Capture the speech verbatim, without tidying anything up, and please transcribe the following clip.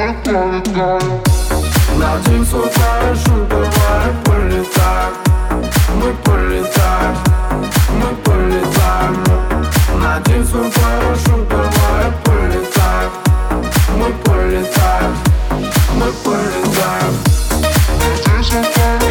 Один сухой шум, давай полетаем. Мы полетаем, мы полетаем. Один сухой шум, давай полетаем. Мы полетаем, мы полетаем. Один сухой